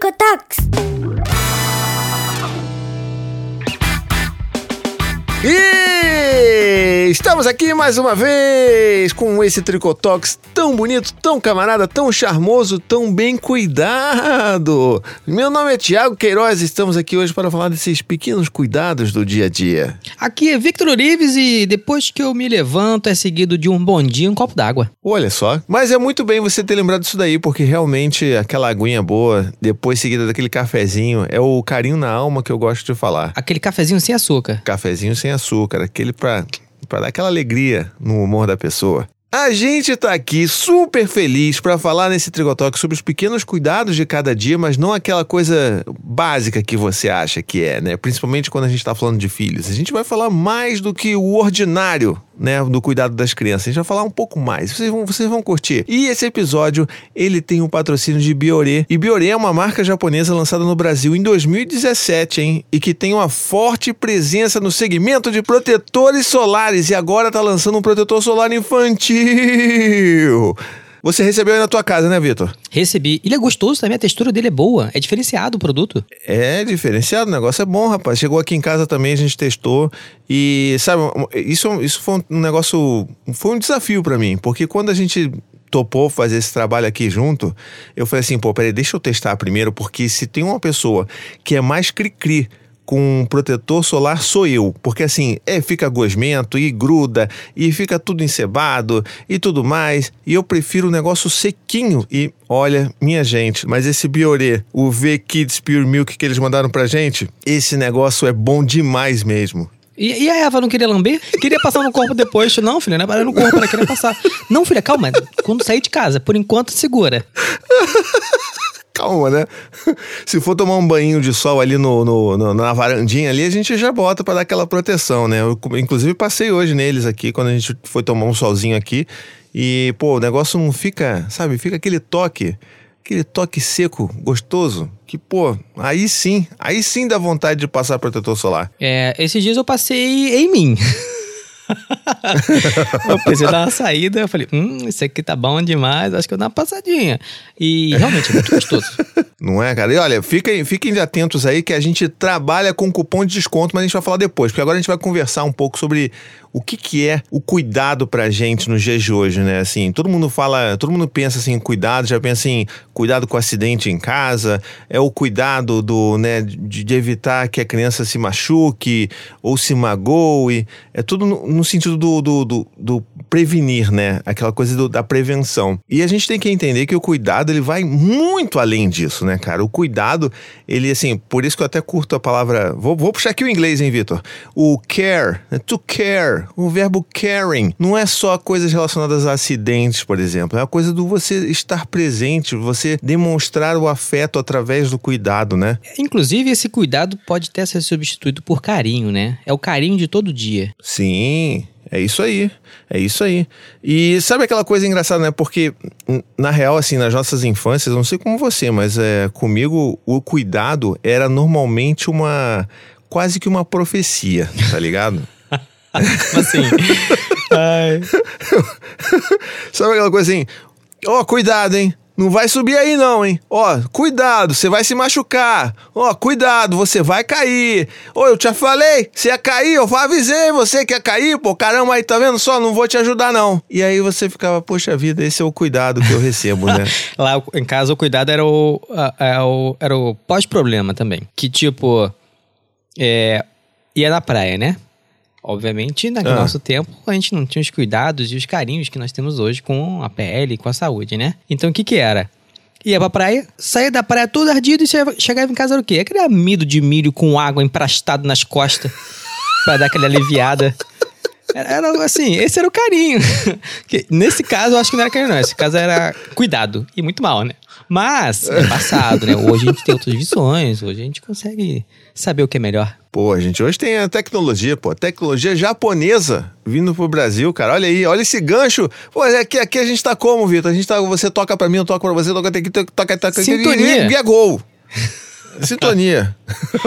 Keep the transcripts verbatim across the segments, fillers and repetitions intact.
Tricotox! E estamos aqui mais uma vez com esse Tricotox tão bonito, tão camarada, tão charmoso, tão bem cuidado. Meu nome é Thiago Queiroz e estamos aqui hoje para falar desses pequenos cuidados do dia a dia. Aqui é Victor Urives e depois que eu me levanto é seguido de um bom dia e um copo d'água. Olha só, mas é muito bem você ter lembrado disso daí, porque realmente aquela aguinha boa, depois seguida daquele cafezinho, é o carinho na alma que eu gosto de falar. Aquele cafezinho sem açúcar. Cafezinho sem açúcar, aquele pra, pra dar aquela alegria no humor da pessoa. A gente tá aqui super feliz pra falar nesse Tricotox sobre os pequenos cuidados de cada dia, mas não aquela coisa básica que você acha que é, né? Principalmente quando a gente tá falando de filhos. A gente vai falar mais do que o ordinário, né, do cuidado das crianças. A gente vai falar um pouco mais. Vocês vão, vocês vão curtir. E esse episódio, ele tem um patrocínio de Bioré. E Bioré é uma marca japonesa lançada no Brasil em dois mil e dezessete, hein? E que tem uma forte presença no segmento de protetores solares. E agora tá lançando um protetor solar infantil. Você recebeu aí na tua casa, né, Vitor? Recebi. Ele é gostoso também, a textura dele é boa. É diferenciado o produto. É diferenciado, o negócio é bom, rapaz. Chegou aqui em casa também, a gente testou. E, sabe, isso, isso foi um negócio... Foi um desafio pra mim. Porque quando a gente topou fazer esse trabalho aqui junto, eu falei assim, pô, peraí, deixa eu testar primeiro. Porque se tem uma pessoa que é mais cri-cri com um protetor solar, sou eu. Porque assim, é, fica gosmento e gruda e fica tudo encebado e tudo mais. E eu prefiro um negócio sequinho. E olha, minha gente, mas esse Bioré, o V-Kids Pure Milk que eles mandaram pra gente, esse negócio é bom demais mesmo. E, e a Eva não queria lamber? Queria passar no corpo depois. Não, filha, não é para no corpo, ela queria passar. Não, filha, calma. Quando sair de casa, por enquanto segura. Calma, né? Se for tomar um banho de sol ali no, no, no, na varandinha ali, a gente já bota pra dar aquela proteção, né? Eu, inclusive, passei hoje neles aqui, quando a gente foi tomar um solzinho aqui. E, pô, o negócio não fica, sabe? Fica aquele toque, aquele toque seco, gostoso. Que, pô, aí sim, aí sim dá vontade de passar protetor solar. É, esses dias eu passei em mim. Eu pensei dar uma saída, eu falei, hum, isso aqui tá bom demais, acho que eu vou dar uma passadinha. E realmente é muito gostoso. Não é, cara? E olha, fiquem, fiquem atentos aí que a gente trabalha com cupom de desconto, mas a gente vai falar depois, porque agora a gente vai conversar um pouco sobre o que que é o cuidado pra gente nos dias de hoje, né? Assim, todo mundo fala, todo mundo pensa assim, cuidado, já pensa em cuidado com acidente em casa, é o cuidado do, né, de, de evitar que a criança se machuque ou se magoe, é tudo no, no sentido do, do, do, do prevenir, né? Aquela coisa do, da prevenção. E a gente tem que entender que o cuidado, ele vai muito além disso, né, cara? O cuidado, ele, assim, por isso que eu até curto a palavra... Vou, vou puxar aqui o inglês, hein, Vitor? O care, to care, o verbo caring, não é só coisas relacionadas a acidentes, por exemplo. É a coisa do você estar presente, você demonstrar o afeto através do cuidado, né? Inclusive, esse cuidado pode até ser substituído por carinho, né? É o carinho de todo dia. Sim, é isso aí, é isso aí. E sabe aquela coisa engraçada, né? Porque, na real, assim, nas nossas infâncias, não sei como você, mas é, comigo o cuidado era normalmente uma, quase que uma profecia, tá ligado? Assim, ai. Sabe aquela coisa assim, ó, oh, cuidado, hein? Não vai subir aí não, hein? Ó, cuidado, você vai se machucar. Ó, cuidado, você vai cair. Ô, eu te falei, você ia cair, eu avisei você que ia cair, pô, caramba, aí tá vendo só? Não vou te ajudar não. E aí você ficava, poxa vida, esse é o cuidado que eu recebo, né? Lá em casa o cuidado era o, era o, era o pós-problema também. Que tipo, é, ia na praia, né? Obviamente, no ah. nosso tempo, a gente não tinha os cuidados e os carinhos que nós temos hoje com a pele e com a saúde, né? Então, o que que era? Ia pra praia, saía da praia todo ardido e chegava em casa era o quê? Aquele amido de milho com água emprastado nas costas pra dar aquela aliviada. Era, era assim, esse era o carinho. Que, nesse caso, eu acho que não era carinho não. Nesse caso era cuidado. E muito mal, né? Mas, é passado, né? Hoje a gente tem outras visões, hoje a gente consegue saber o que é melhor. Pô, gente, hoje tem a tecnologia, pô, tecnologia japonesa vindo pro Brasil, cara. Olha aí, olha esse gancho. Pô, aqui, aqui a gente tá como, Vitor? A gente tá, você toca pra mim, eu toco pra você, toca aqui, toca, toca, toca. Sintonia. E é gol. Sintonia.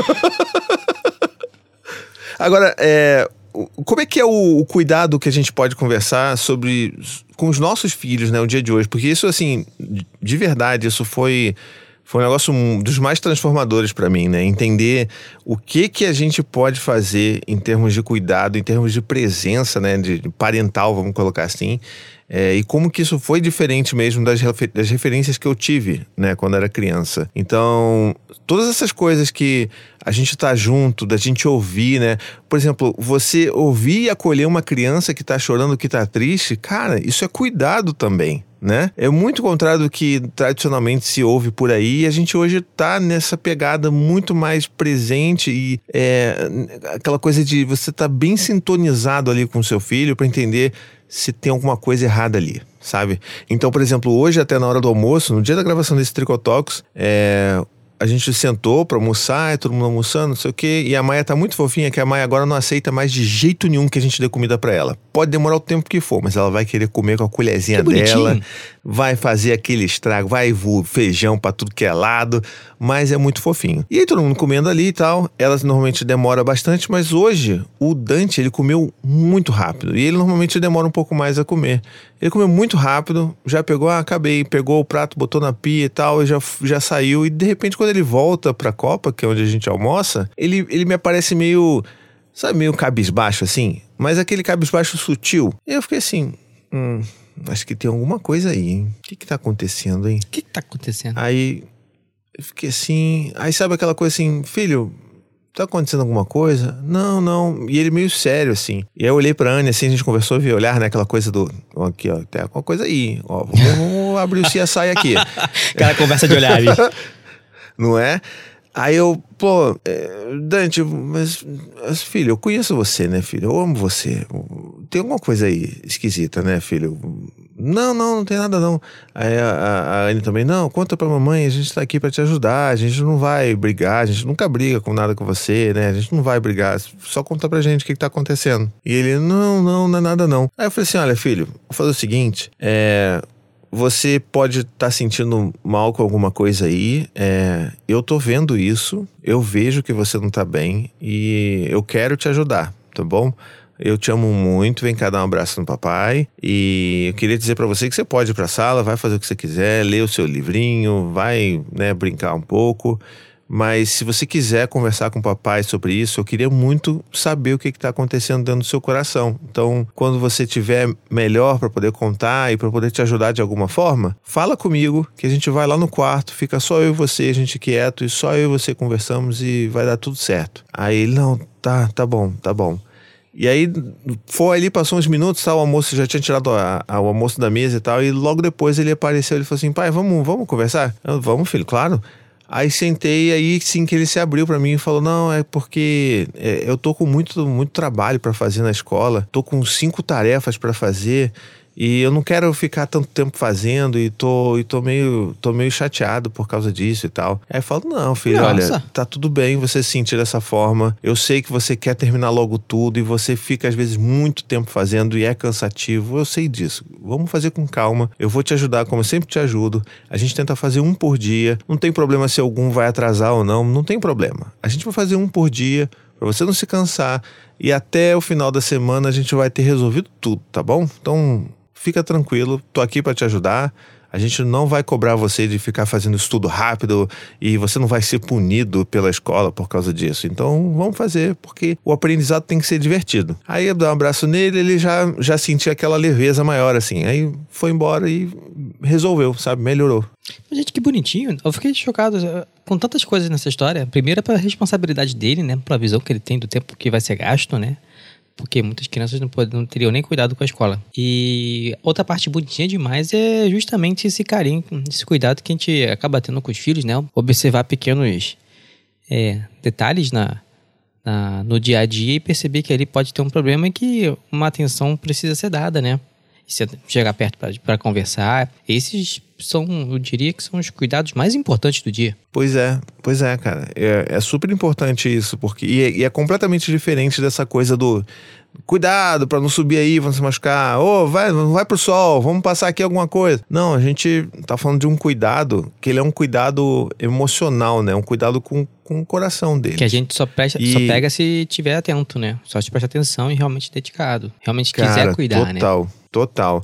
Agora, é, como é que é o, o cuidado que a gente pode conversar sobre com os nossos filhos, né, o dia de hoje? Porque isso, assim, de verdade, isso foi... Foi um negócio dos mais transformadores pra mim, né? Entender o que que a gente pode fazer em termos de cuidado, em termos de presença, né? De parental, vamos colocar assim. É, e como que isso foi diferente mesmo das, refer- das referências que eu tive, né, quando era criança. Então, todas essas coisas que a gente tá junto, da gente ouvir, né? Por exemplo, você ouvir e acolher uma criança que tá chorando, que tá triste, cara, isso é cuidado também, né? É muito contrário do que tradicionalmente se ouve por aí, e a gente hoje tá nessa pegada muito mais presente e é, aquela coisa de você tá bem sintonizado ali com o seu filho para entender se tem alguma coisa errada ali, sabe? Então, por exemplo, hoje até na hora do almoço, no dia da gravação desse Tricotalks, é... a gente sentou pra almoçar, é todo mundo almoçando, não sei o quê, e a Maia tá muito fofinha, que a Maia agora não aceita mais de jeito nenhum que a gente dê comida pra ela. Pode demorar o tempo que for, mas ela vai querer comer com a colherzinha dela, vai fazer aquele estrago, vai voar feijão pra tudo que é lado, mas é muito fofinho. E aí todo mundo comendo ali e tal, ela normalmente demora bastante, mas hoje o Dante, ele comeu muito rápido, e ele normalmente demora um pouco mais a comer. Ele comeu muito rápido, já pegou, ah, acabei, pegou o prato, botou na pia e tal, e já, já saiu, e de repente quando ele volta pra Copa, que é onde a gente almoça, ele, ele me aparece meio, sabe, meio cabisbaixo assim, mas aquele cabisbaixo sutil. E eu fiquei assim, hum, acho que tem alguma coisa aí, hein? O que que tá acontecendo, hein? O que que tá acontecendo? Aí eu fiquei assim, aí sabe aquela coisa assim, filho, tá acontecendo alguma coisa? Não, não. E ele meio sério, assim. E aí eu olhei pra Anne, assim, a gente conversou, vi olhar, né? Aquela coisa do... Ó, aqui, ó, tem alguma coisa aí. Ó, vamos, vamos abrir o C S I aqui. Aquela conversa de olhares. Não é? Aí eu, pô, é, Dante, mas, mas, filho, eu conheço você, né, filho? Eu amo você. Tem alguma coisa aí esquisita, né, filho? Não, não, não tem nada, não. Aí a, a, a Anne também, não, conta pra mamãe, a gente tá aqui pra te ajudar, a gente não vai brigar, a gente nunca briga com nada com você, né? A gente não vai brigar, só conta pra gente o que que tá acontecendo. E ele, não, não, não é nada, não. Aí eu falei assim, olha, filho, vou fazer o seguinte, é... você pode estar tá sentindo mal com alguma coisa aí, é, eu tô vendo isso, eu vejo que você não tá bem e eu quero te ajudar, tá bom? Eu te amo muito, vem cá dar um abraço no papai e eu queria dizer pra você que você pode ir pra sala, vai fazer o que você quiser, ler o seu livrinho, vai, né, brincar um pouco. Mas se você quiser conversar com o papai sobre isso, eu queria muito saber o que está acontecendo dentro do seu coração. Então, quando você estiver melhor para poder contar e para poder te ajudar de alguma forma, fala comigo que a gente vai lá no quarto, fica só eu e você, a gente quieto, e só eu e você conversamos e vai dar tudo certo. Aí ele, não, tá, tá bom, tá bom. E aí, foi ali, passou uns minutos, tá, o almoço, já tinha tirado a, a, o almoço da mesa e tal, e logo depois ele apareceu, ele falou assim, pai, vamos, vamos conversar? Eu, vamos, filho, claro. Aí sentei, aí sim que ele se abriu pra mim e falou, não, é porque é, eu tô com muito, muito trabalho pra fazer na escola, tô com cinco tarefas pra fazer e eu não quero ficar tanto tempo fazendo e tô, e tô, meio, tô meio chateado por causa disso e tal. Aí eu falo, não, filho, Nossa. olha, tá tudo bem você se sentir dessa forma, eu sei que você quer terminar logo tudo e você fica às vezes muito tempo fazendo e é cansativo, eu sei disso, vamos fazer com calma, eu vou te ajudar como eu sempre te ajudo, a gente tenta fazer um por dia, não tem problema se algum vai atrasar ou não, não tem problema, a gente vai fazer um por dia, pra você não se cansar e até o final da semana a gente vai ter resolvido tudo, tá bom? Então... fica tranquilo, tô aqui pra te ajudar. A gente não vai cobrar você de ficar fazendo isso tudo rápido e você não vai ser punido pela escola por causa disso. Então vamos fazer, porque o aprendizado tem que ser divertido. Aí eu dei um abraço nele, ele já, já sentia aquela leveza maior, assim. Aí foi embora e resolveu, sabe? Melhorou. Gente, que bonitinho. Eu fiquei chocado com tantas coisas nessa história. Primeiro é pela responsabilidade dele, né? Pela visão que ele tem do tempo que vai ser gasto, né? Porque muitas crianças não, pod- não teriam nem cuidado com a escola. E outra parte bonitinha demais é justamente esse carinho, esse cuidado que a gente acaba tendo com os filhos, né? Observar pequenos é, detalhes na, na, no dia a dia e perceber que ali pode ter um problema e que uma atenção precisa ser dada, né? E se chegar perto para conversar. Esses são, eu diria que são os cuidados mais importantes do dia. Pois é, pois é, cara. É, é super importante isso, porque e é, e é completamente diferente dessa coisa do cuidado pra não subir aí, vão se machucar. Ô, oh, vai, vai pro sol, vamos passar aqui alguma coisa. Não, a gente tá falando de um cuidado, que ele é um cuidado emocional, né? Um cuidado com, com o coração dele. Que a gente só, presta, e... só pega se tiver atento, né? Só se presta atenção e realmente dedicado. Realmente cara, quiser cuidar, total. né? Total.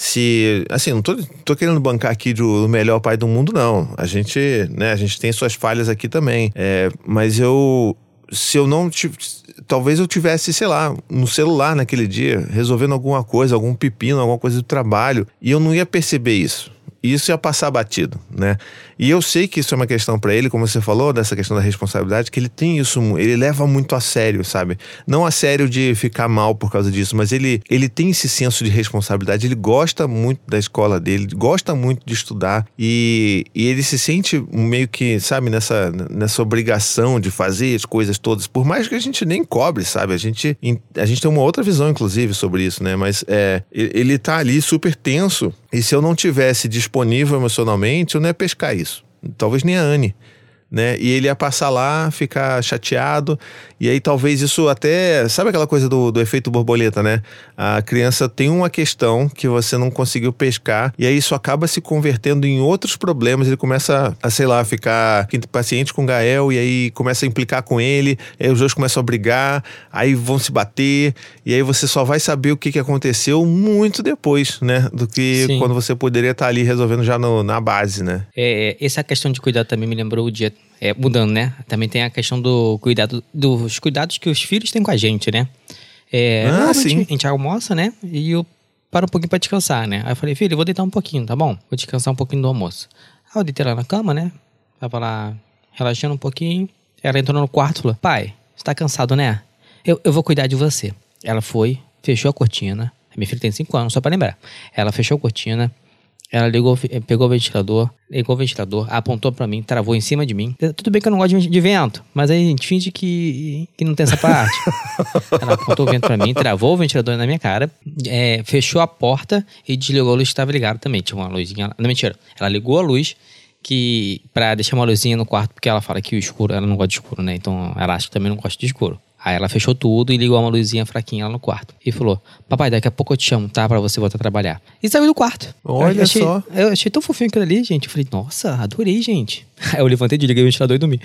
Se, assim, não tô, tô querendo bancar aqui do melhor pai do mundo, não. A gente, né, a gente tem suas falhas aqui também. É, mas eu, se eu não tivesse, talvez eu tivesse, sei lá, no celular naquele dia, resolvendo alguma coisa, algum pepino, alguma coisa do trabalho, e eu não ia perceber isso. Isso ia passar batido, né? E eu sei que isso é uma questão pra ele, como você falou, dessa questão da responsabilidade, que ele tem isso, ele leva muito a sério, sabe? Não a sério de ficar mal por causa disso, mas ele, ele tem esse senso de responsabilidade, ele gosta muito da escola dele, gosta muito de estudar e, e ele se sente meio que, sabe, nessa, nessa obrigação de fazer as coisas todas, por mais que a gente nem cobre, sabe? A gente, a gente tem uma outra visão, inclusive, sobre isso, né? Mas é, ele tá ali super tenso e se eu não tivesse disponível emocionalmente, eu não ia pescar isso. Talvez nem a Anne, né? E ele ia passar lá, ficar chateado, e aí talvez isso até... Sabe aquela coisa do, do efeito borboleta, né? A criança tem uma questão que você não conseguiu pescar, e aí isso acaba se convertendo em outros problemas, ele começa a, sei lá, ficar paciente com o Gael, e aí começa a implicar com ele, aí os dois começam a brigar, aí vão se bater, e aí você só vai saber o que, que aconteceu muito depois, né? Do que Sim. quando você poderia estar ali resolvendo já no, na base, né? É, essa questão de cuidado também me lembrou o dia... É, mudando, né? Também tem a questão do cuidado, dos cuidados que os filhos têm com a gente, né? É, ah, sim. A gente almoça, né? E eu paro um pouquinho pra descansar, né? Aí eu falei, filho, eu vou deitar um pouquinho, tá bom? Vou descansar um pouquinho do almoço. Aí eu deitei lá na cama, né? Tava lá relaxando um pouquinho. Ela entrou no quarto e falou, pai, você tá cansado, né? Eu, eu vou cuidar de você. Ela foi, fechou a cortina. Minha filha tem cinco anos, só pra lembrar. Ela fechou a cortina. Ela ligou, pegou o ventilador, ligou o ventilador, apontou pra mim, travou em cima de mim. Tudo bem que eu não gosto de vento, mas aí a gente finge que, que não tem essa parte. Ela apontou o vento pra mim, travou o ventilador na minha cara, é, fechou a porta e desligou a luz que estava ligada também. Tinha uma luzinha... Não, mentira. Ela ligou a luz que, pra deixar uma luzinha no quarto, porque ela fala que o escuro, ela não gosta de escuro, né? Então ela acha que também não gosta de escuro. Aí ela fechou tudo e ligou uma luzinha fraquinha lá no quarto. E falou, papai, daqui a pouco eu te chamo, tá? Pra você voltar a trabalhar. E saiu do quarto. Olha eu achei, só. Eu achei tão fofinho aquilo ali, gente. Eu falei, nossa, adorei, gente. Aí eu levantei, desliguei o ventilador e dormi.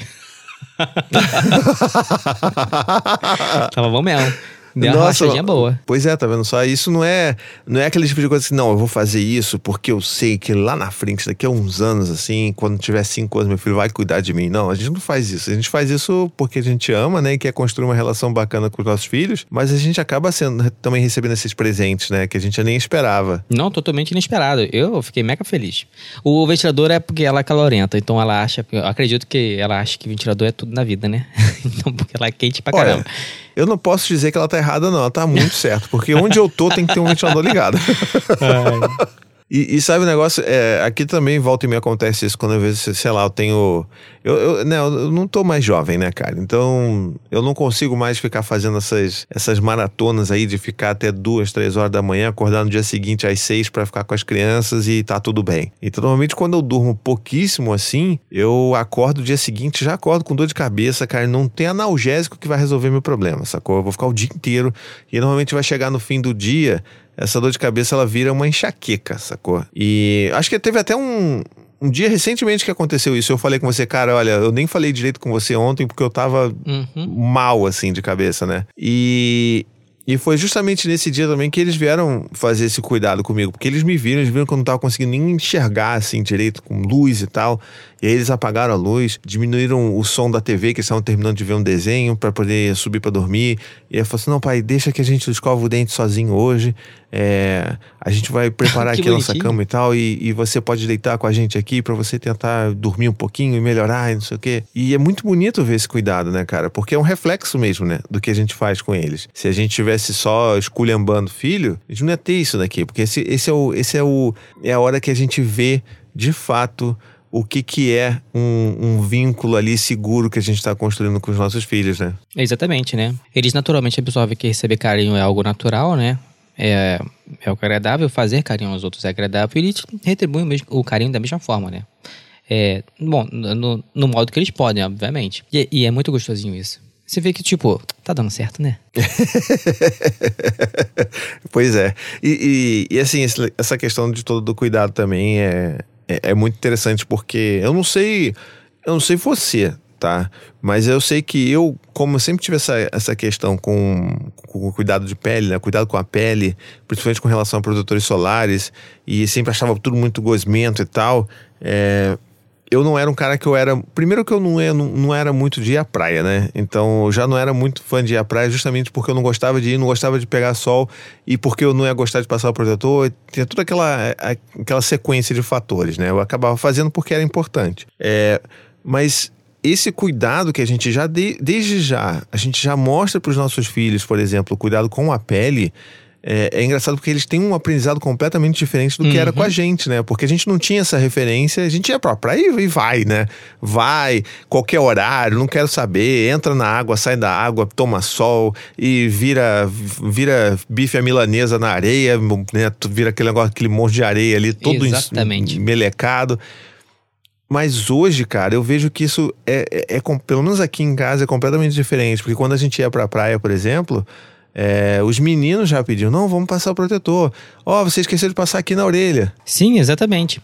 Tava bom mesmo. Deu uma rachadinha boa. Pois é, tá vendo só? Isso não é, não é aquele tipo de coisa assim, não, eu vou fazer isso porque eu sei que lá na frente, daqui a uns anos, assim, quando tiver cinco anos, meu filho vai cuidar de mim. Não, a gente não faz isso. A gente faz isso porque a gente ama, né, e quer construir uma relação bacana com os nossos filhos, mas a gente acaba sendo, também recebendo esses presentes, né, que a gente nem esperava. Não, totalmente inesperado. Eu fiquei mega feliz. O ventilador é porque ela é calorenta, então ela acha, eu acredito que ela acha que ventilador é tudo na vida, né? Então, porque ela é quente pra caramba. Olha, eu não posso dizer que ela tá errada, não. Ela tá muito certo. Porque onde eu tô tem que ter um ventilador ligado. E, e sabe o negócio? É, aqui também volta e me acontece isso quando eu vejo, sei lá, eu tenho... Eu, eu, né, eu não tô mais jovem, né, cara? Então, eu não consigo mais ficar fazendo essas, essas maratonas aí de ficar até duas, três horas da manhã, acordar no dia seguinte às seis pra ficar com as crianças e tá tudo bem. Então, normalmente, quando eu durmo pouquíssimo assim, eu acordo no dia seguinte, já acordo com dor de cabeça, cara. Não tem analgésico que vai resolver meu problema, sacou? Eu vou ficar o dia inteiro e normalmente vai chegar no fim do dia... Essa dor de cabeça, ela vira uma enxaqueca, sacou? E acho que teve até um, um dia recentemente que aconteceu isso. Eu falei com você, cara, olha, eu nem falei direito com você ontem porque eu tava uhum. mal, assim, de cabeça, né? E... E foi justamente nesse dia também que eles vieram fazer esse cuidado comigo. Porque eles me viram, eles viram que eu não tava conseguindo nem enxergar, assim, direito, com luz e tal. E aí eles apagaram a luz, diminuíram o som da T V, que eles estavam terminando de ver um desenho, pra poder subir pra dormir. E aí eu falei assim, não, pai, deixa que a gente escova o dente sozinho hoje. É, a gente vai preparar aqui a nossa cama e tal, e, e você pode deitar com a gente aqui pra você tentar dormir um pouquinho e melhorar e não sei o quê. E é muito bonito ver esse cuidado, né, cara? Porque é um reflexo mesmo, né, do que a gente faz com eles. Se a gente tivesse só esculhambando filho, a gente não ia ter isso daqui, porque esse, esse, é, o, esse é, o, é a hora que a gente vê, de fato, o que, que é um, um vínculo ali seguro que a gente está construindo com os nossos filhos, né? Exatamente, né? Eles naturalmente absorvem que receber carinho é algo natural, né? É, é algo agradável, fazer carinho aos outros é agradável e eles retribuem o, mesmo, o carinho da mesma forma, né? É, bom, no, no modo que eles podem, obviamente. E, e é muito gostosinho isso. Você vê que, tipo, tá dando certo, né? Pois é. E, e, e assim, essa questão de todo do cuidado também é, é, é muito interessante porque eu não sei, eu não sei você, tá? Mas eu sei que eu, como eu sempre tive essa, essa questão com, com o cuidado de pele, né? Cuidado com a pele, principalmente com relação a produtores solares, e sempre achava tudo muito gosmento e tal, é, eu não era um cara que eu era... Primeiro que eu não, não, não era muito de ir à praia, né? Então eu já não era muito fã de ir à praia justamente porque eu não gostava de ir, não gostava de pegar sol, e porque eu não ia gostar de passar o protetor. Tinha toda aquela, aquela sequência de fatores, né? Eu acabava fazendo porque era importante. É, mas... esse cuidado que a gente já, de, desde já, a gente já mostra para os nossos filhos, por exemplo, o cuidado com a pele, é, é engraçado porque eles têm um aprendizado completamente diferente do que uhum. era com a gente, né? Porque a gente não tinha essa referência, a gente ia pra praia e vai, né? Vai, qualquer horário, não quero saber, entra na água, sai da água, toma sol e vira, vira bife à milanesa na areia, né? Vira aquele negócio, aquele monte de areia ali, todo Exatamente. melecado. Mas hoje, cara, eu vejo que isso é, é, é, pelo menos aqui em casa, é completamente diferente. Porque quando a gente ia pra praia, por exemplo, é, os meninos já pediam, não, vamos passar o protetor. Ó, oh, você esqueceu de passar aqui na orelha. Sim, exatamente.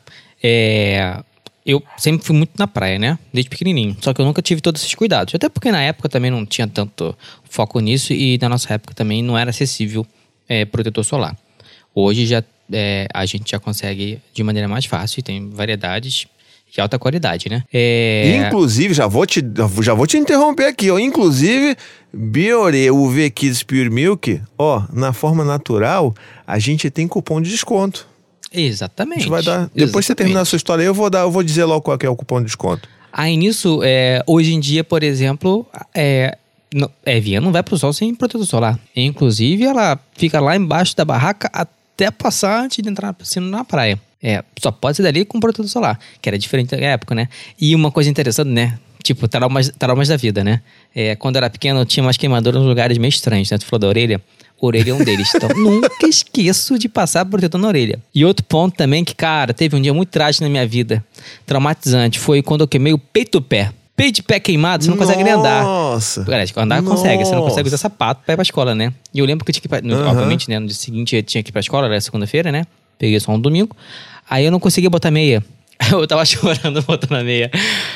É, eu sempre fui muito na praia, né? Desde pequenininho. Só que eu nunca tive todos esses cuidados. Até porque na época também não tinha tanto foco nisso. E na nossa época também não era acessível é, protetor solar. Hoje já, é, a gente já consegue de maneira mais fácil e tem variedades de alta qualidade, né? É... Inclusive, já vou, te, já vou te interromper aqui, ó. Inclusive, Bioré U V Kids Pure Milk, ó, na forma natural, a gente tem cupom de desconto. Exatamente. A gente vai dar. Exatamente. Depois que você terminar a sua história, eu vou dar, eu vou dizer logo qual que é o cupom de desconto. Aí nisso, é, hoje em dia, por exemplo, é, no, é, Via não vai pro sol sem protetor solar. Inclusive, ela fica lá embaixo da barraca até passar antes de entrar na piscina na praia. É, só pode ser dali com protetor solar, que era diferente da época, né? E uma coisa interessante, né? Tipo, traumas, traumas da vida, né? É, quando eu era pequeno, eu tinha umas queimaduras nos lugares meio estranhos, né? Tu falou da orelha, orelha é um deles. Então, nunca esqueço de passar protetor na orelha. E outro ponto também que, cara, teve um dia muito trágico na minha vida, traumatizante, foi quando eu queimei o peito do pé. Peito de pé queimado, você não consegue nem andar. Nossa! Aliás, andar Nossa. consegue, você não consegue usar sapato pra ir pra escola, né? E eu lembro que eu tinha que ir pra, Uhum. obviamente, né? No dia seguinte eu tinha que ir pra escola, era segunda-feira, né? Peguei só um domingo. Aí eu não conseguia botar meia. Eu tava chorando botando a meia.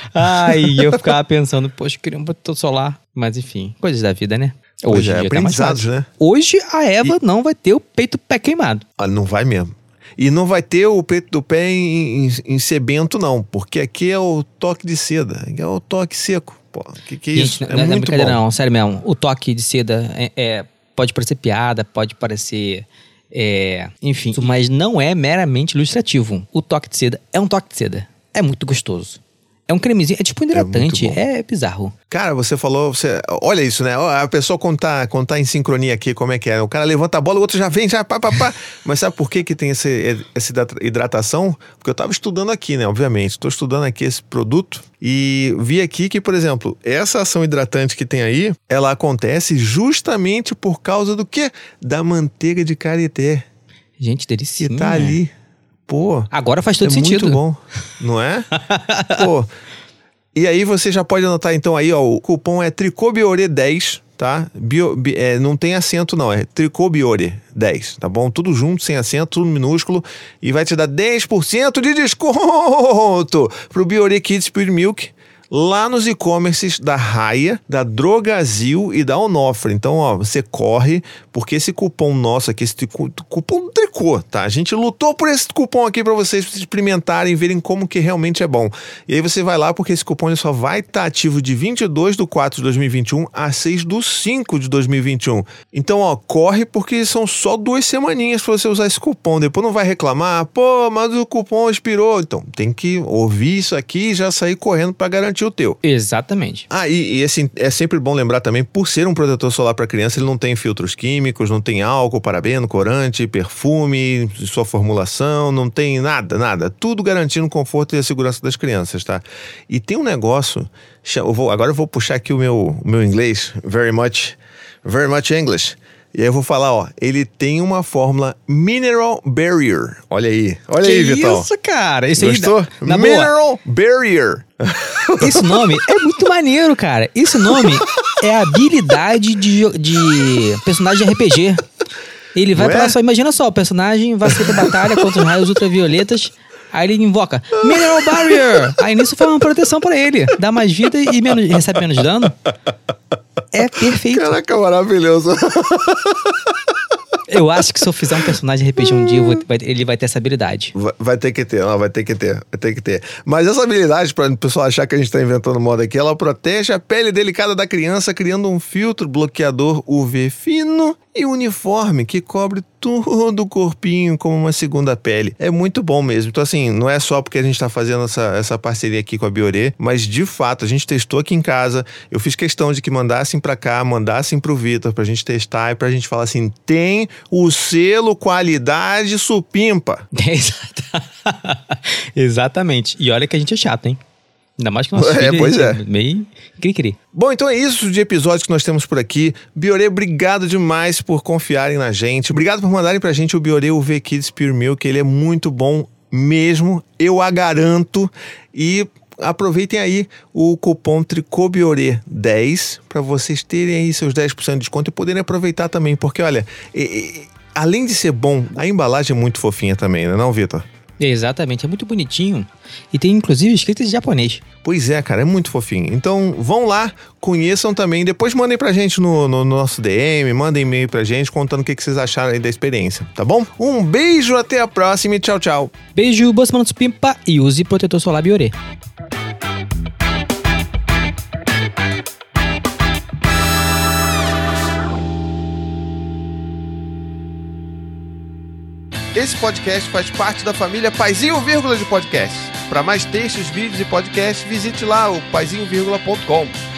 Ai, eu ficava pensando, poxa, eu queria um protetor solar. Mas enfim, coisas da vida, né? Hoje é em dia aprendizados, tá mais né? Hoje a Eva E... não vai ter o peito pé queimado. Ah, não vai mesmo. E não vai ter o peito do pé em, em, em sebento, não. Porque aqui é o toque de seda. Aqui é o toque seco. Pô, que que é Gente, isso? não É é, não é muito brincadeira bom. não, sério mesmo. O toque de seda é, é, pode parecer piada, pode parecer... É, enfim, mas não é meramente ilustrativo. O toque de seda é um toque de seda. É muito gostoso. É um cremezinho, é tipo um hidratante, é, é bizarro. Cara, você falou, você, olha isso, né? A pessoa quando tá, quando tá em sincronia aqui, como é que é? O cara levanta a bola, o outro já vem, já pá, pá, pá. Mas sabe por que que tem esse, essa hidratação? Porque eu tava estudando aqui, né? Obviamente, tô estudando aqui esse produto e vi aqui que, por exemplo, essa ação hidratante que tem aí, ela acontece justamente por causa do quê? Da manteiga de karité. Gente, delícia. Que tá ali. Pô, agora faz todo é sentido. Muito bom, não é? Pô, e aí você já pode anotar então aí, ó, o cupom é Tricobiore dez, tá? Bio, bi, é, não tem acento não, é Tricobiore dez, tá bom? Tudo junto, sem acento, tudo minúsculo, e vai te dar dez por cento de desconto pro Biore Kids Pure Milk lá nos e-commerces da Raia, da Drogazil e da Onofre. Então, ó, você corre, porque esse cupom nosso aqui, esse cupom do tricô, tá? A gente lutou por esse cupom aqui pra vocês experimentarem, verem como que realmente é bom. E aí você vai lá, porque esse cupom ele só vai estar tá ativo de vinte e dois do quatro de dois mil e vinte e um a seis do cinco de dois mil e vinte e um. Então, ó, corre, porque são só duas semaninhas pra você usar esse cupom. Depois não vai reclamar, pô, mas o cupom expirou. Então, tem que ouvir isso aqui e já sair correndo pra garantir o teu. Exatamente. Ah, e, e assim, é sempre bom lembrar também, por ser um protetor solar para criança, ele não tem filtros químicos, não tem álcool, parabeno, corante, perfume, sua formulação, não tem nada, nada. Tudo garantindo o conforto e a segurança das crianças, tá? E tem um negócio, eu vou, agora eu vou puxar aqui o meu, o meu inglês, very much, very much English. E aí eu vou falar, ó, ele tem uma fórmula Mineral Barrier. Olha aí, olha que aí, Vitão. Isso, cara. Isso Gostou? Aí, na Mineral boa. Barrier. Esse nome é muito maneiro, cara. Esse nome é a habilidade de, de personagem de R P G. Ele vai Não pra é? só, imagina só, o personagem vai ser pra batalha contra os raios ultravioletas. Aí ele invoca Mineral Barrier. Aí nisso foi uma proteção pra ele. Dá mais vida e menos, recebe menos dano. É perfeito. Caraca, maravilhoso. Eu acho que se eu fizer um personagem R P G um dia, eu vou, vai, ele vai ter essa habilidade. Vai, vai ter que ter, não, vai ter que ter, vai ter que ter. Mas essa habilidade, para o pessoal achar que a gente tá inventando moda aqui, ela protege a pele delicada da criança, criando um filtro bloqueador U V fino e uniforme que cobre todo o corpinho como uma segunda pele. É muito bom mesmo. Então, assim, não é só porque a gente tá fazendo essa, essa parceria aqui com a Bioré, mas de fato, a gente testou aqui em casa. Eu fiz questão de que mandassem pra cá, mandassem pro Vitor pra gente testar e pra gente falar assim, tem o selo qualidade supimpa. Exatamente. E olha que a gente é chato, hein? Ainda mais que o nosso é, filho pois é. meio cri-cri. Bom, então é isso de episódios que nós temos por aqui. Bioré, obrigado demais por confiarem na gente. Obrigado por mandarem pra gente o Bioré U V Kids Pure Milk. Ele é muito bom mesmo, eu a garanto. E aproveitem aí o cupom TRICOBIORÉ dez para vocês terem aí seus dez por cento de desconto e poderem aproveitar também. Porque, olha, e, e, além de ser bom, a embalagem é muito fofinha também, né não, Vitor? Exatamente, é muito bonitinho. E tem inclusive escrito em japonês. Pois é, cara, é muito fofinho. Então vão lá, conheçam também. Depois mandem pra gente no, no, no nosso D M, mandem e-mail pra gente contando o que, que vocês acharam aí da experiência, tá bom? Um beijo, até a próxima e tchau, tchau. Beijo, boa semana supimpa e use protetor solar Bioré. Esse podcast faz parte da família Paizinho Vírgula de Podcast. Para mais textos, vídeos e podcasts, visite lá o paizinho vírgula ponto com.